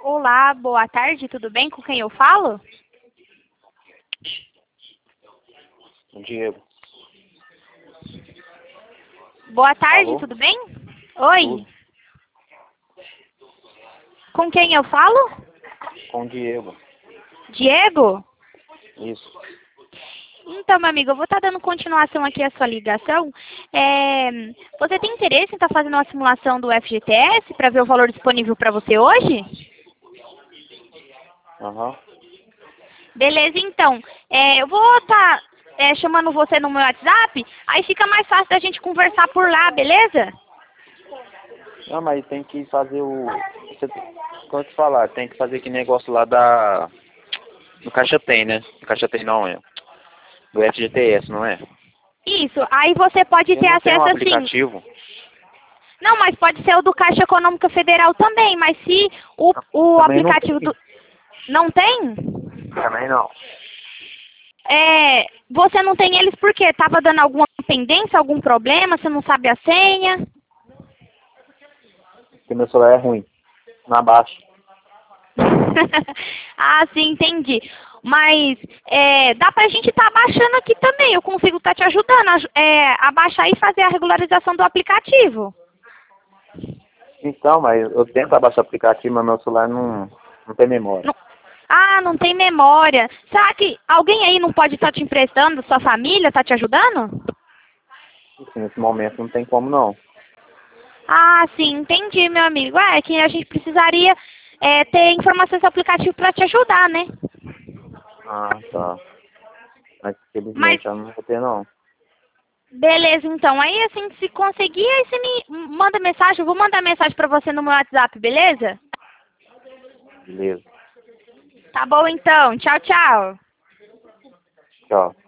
Olá, boa tarde, tudo bem? Com quem eu falo? Diego. Boa tarde, Alô? tudo bem? Oi, Tudo. com quem eu falo? Com o Diego. Diego? Isso. Então, meu amigo, eu vou estar dando continuação aqui à sua ligação. Você tem interesse em estar fazendo uma simulação do FGTS para ver o valor disponível para você hoje? Aham. Beleza, então. Eu vou estar chamando você no meu WhatsApp, aí fica mais fácil da gente conversar por lá, beleza? Não, mas tem que fazer o... Como eu te falar, tem que fazer aquele negócio lá da... Do Caixa Tem, né? Do Caixa Tem não, é. Do FGTS, não é? Isso, aí você pode Eu ter não tenho um acesso assim. aplicativo. Não, mas pode ser o do Caixa Econômica Federal também, mas se o Também não aplicativo tem. do... Não tem? Também não. Você não tem eles por quê? Estava dando alguma pendência, algum problema, você não sabe a senha? Porque meu celular é ruim. Na baixa. Ah, sim, entendi. Mas dá pra gente estar baixando aqui também, eu consigo estar te ajudando a baixar e fazer a regularização do aplicativo. Então, mas eu tento abaixar o aplicativo, mas meu celular não tem memória. Não- não tem memória. Será que alguém aí não pode estar te emprestando, sua família está te ajudando? Assim, nesse momento não tem como não. Ah, sim, entendi, meu amigo. É que a gente precisaria ter informações do aplicativo para te ajudar, né? Ah, tá. Mas Mas, infelizmente eu não vou ter não. beleza, então. Aí, assim, se conseguir, aí você me manda mensagem. Eu vou mandar mensagem para você no meu WhatsApp, beleza? Beleza. Tá bom, então. Tchau, tchau. Tchau.